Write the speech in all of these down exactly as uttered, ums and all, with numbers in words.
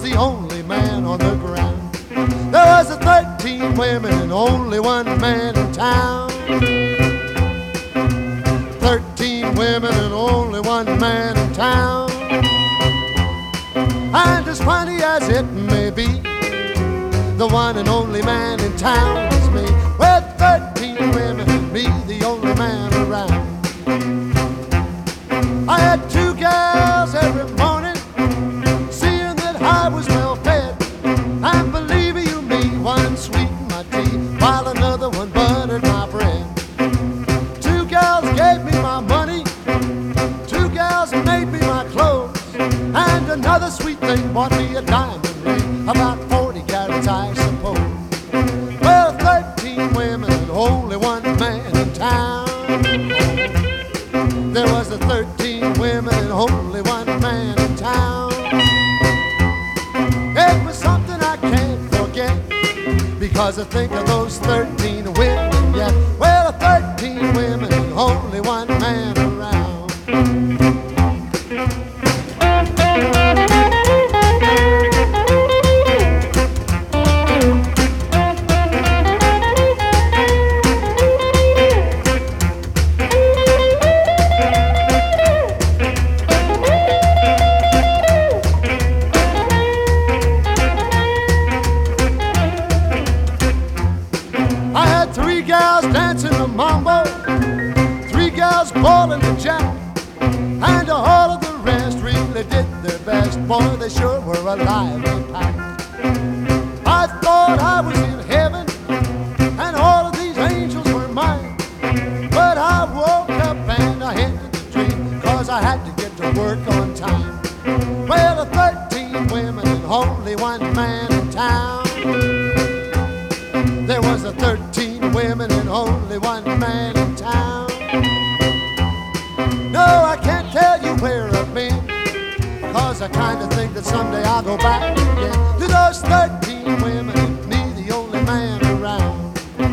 the only man on the ground. There was a thirteen women and only one man in town. Thirteen women and only one man in town. And as funny as it may be, the one and only man in town is me. With thirteen women and me, the only man around. I had two gals every morning, seeing that I was well fed. And believe you me, one sweetened my tea, while another one buttered my bread. Two gals gave me my money, two gals made me my clothes, and another sweet thing bought me a diamond ring, about forty carats I suppose. Well, thirteen women and only one man in town. There was a thirteen women and only one man in town. It was something I can't forget, because I think of those thirteen women yet. Well, thirteen women and only one man around. Three gals dancing the mambo, three gals bowling the jack, and all of the rest really did their best. Boy, they sure were a lively pack. I thought I was in heaven, and all of these angels were mine. But I woke up and I had to dream, cause I had to get to work on time. Well, thirteen women and only one man in town. There was a thirteen women and only one man in town. No, I can't tell you where I've been, cause I kinda think that someday I'll go back again to those thirteen women and me, the only man around.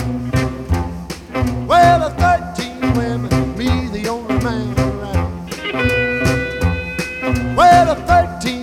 Well, a thirteen women and me, the only man around. Well, a thirteen